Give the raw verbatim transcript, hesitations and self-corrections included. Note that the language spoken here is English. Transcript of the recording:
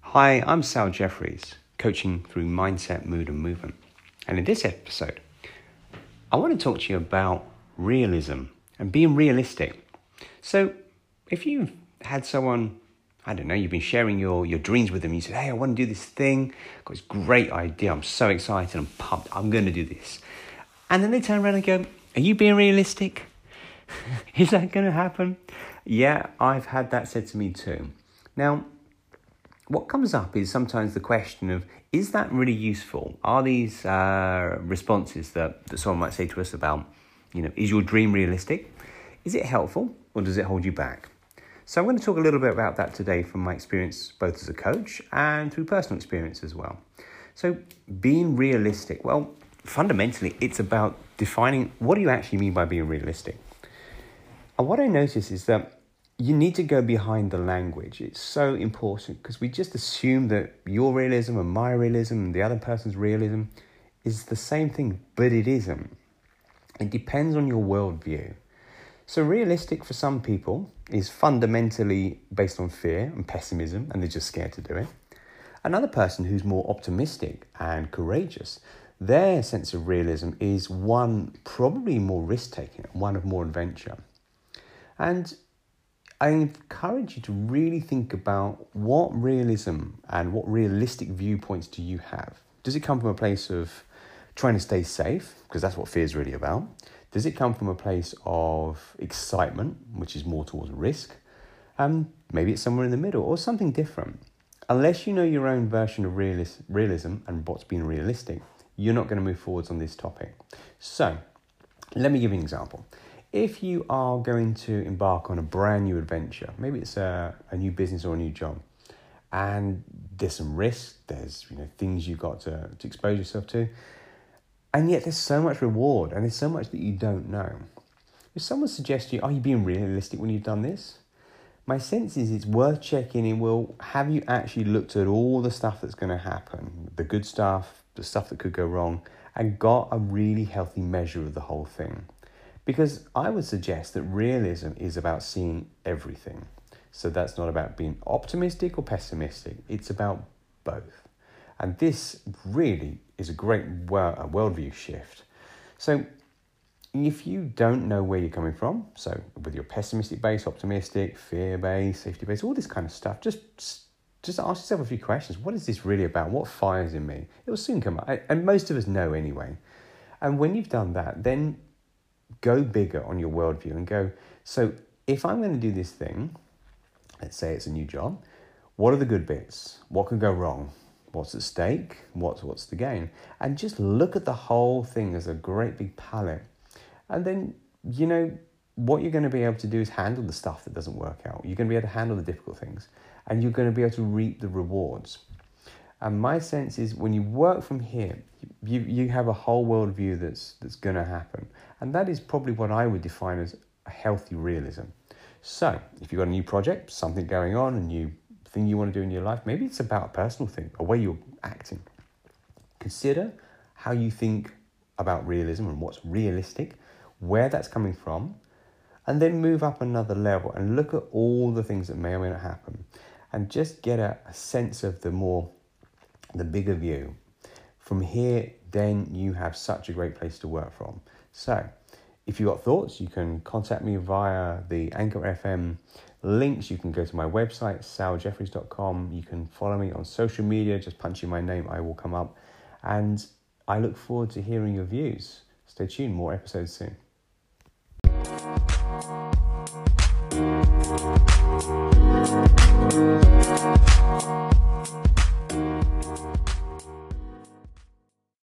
Hi, I'm Sal Jeffries, coaching through mindset, mood and movement. And in this episode, I want to talk to you about realism and being realistic. So if you've had someone, I don't know, you've been sharing your, your dreams with them, you said, hey, I want to do this thing, I've got this great idea, I'm so excited, I'm pumped, I'm going to do this. And then they turn around and go, are you being realistic? Is that going to happen? Yeah, I've had that said to me too. Now, what comes up is sometimes the question of, is that really useful? Are these uh, responses that, that someone might say to us about, you know, is your dream realistic? Is it helpful or does it hold you back? So I'm going to talk a little bit about that today from my experience, both as a coach and through personal experience as well. So being realistic, well, fundamentally, it's about defining what do you actually mean by being realistic? And what I notice is that you need to go behind the language. It's so important because we just assume that your realism and my realism and the other person's realism is the same thing, but it isn't. It depends on your worldview. So realistic for some people is fundamentally based on fear and pessimism, and they're just scared to do it. Another person who's more optimistic and courageous, their sense of realism is one probably more risk-taking, one of more adventure. And I encourage you to really think about what realism and what realistic viewpoints do you have? Does it come from a place of trying to stay safe? Because that's what fear is really about. Does it come from a place of excitement, which is more towards risk? Um, maybe it's somewhere in the middle or something different. Unless you know your own version of realis- realism and what's being realistic, you're not going to move forwards on this topic. So let me give you an example. If you are going to embark on a brand new adventure, maybe it's a, a new business or a new job, and there's some risk, there's you know things you've got to, to expose yourself to, and yet there's so much reward and there's so much that you don't know. If someone suggests to you, are you being realistic when you've done this? My sense is it's worth checking in, well, have you actually looked at all the stuff that's going to happen, the good stuff, the stuff that could go wrong, and got a really healthy measure of the whole thing? Because I would suggest that realism is about seeing everything. So that's not about being optimistic or pessimistic. It's about both. And this really is a great world, a worldview shift. So if you don't know where you're coming from, so with your pessimistic base, optimistic, fear base, safety base, all this kind of stuff, just, just ask yourself a few questions. What is this really about? What fires in me? It will soon come up. And most of us know anyway. And when you've done that, then go bigger on your worldview and go, so if I'm going to do this thing, let's say it's a new job, what are the good bits? What could go wrong? What's at stake? What's, what's the gain? And just look at the whole thing as a great big palette. And then, you know, what you're going to be able to do is handle the stuff that doesn't work out. You're going to be able to handle the difficult things and you're going to be able to reap the rewards. And my sense is when you work from here, you you have a whole worldview that's that's going to happen. And that is probably what I would define as a healthy realism. So if you've got a new project, something going on, a new thing you want to do in your life, maybe it's about a personal thing, a way you're acting. Consider how you think about realism and what's realistic, where that's coming from, and then move up another level and look at all the things that may or may not happen. And just get a, a sense of the more the bigger view. From here, then you have such a great place to work from. So if you've got thoughts, you can contact me via the Anchor F M links. You can go to my website, sal jeffries dot com. You can follow me on social media. Just punch in my name, I will come up. And I look forward to hearing your views. Stay tuned, more episodes soon.